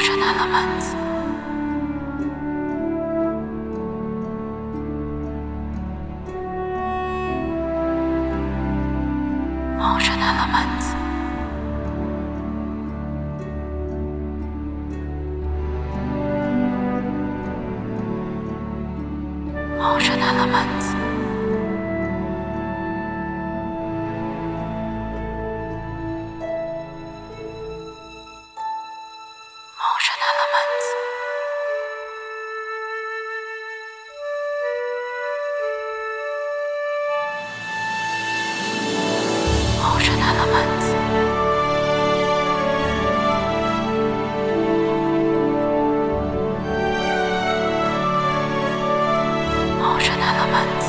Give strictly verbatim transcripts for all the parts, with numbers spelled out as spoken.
Motion elements. Motion elements. Motion elements. Motion elements. Motion elements. Motion elements.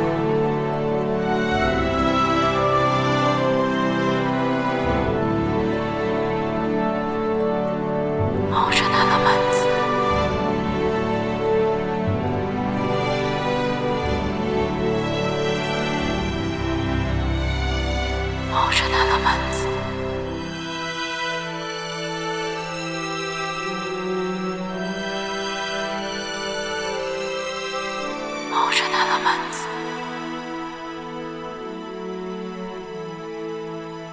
Motion elements. Motion elements. Motion elements.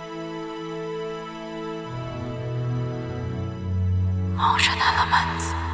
Motion elements.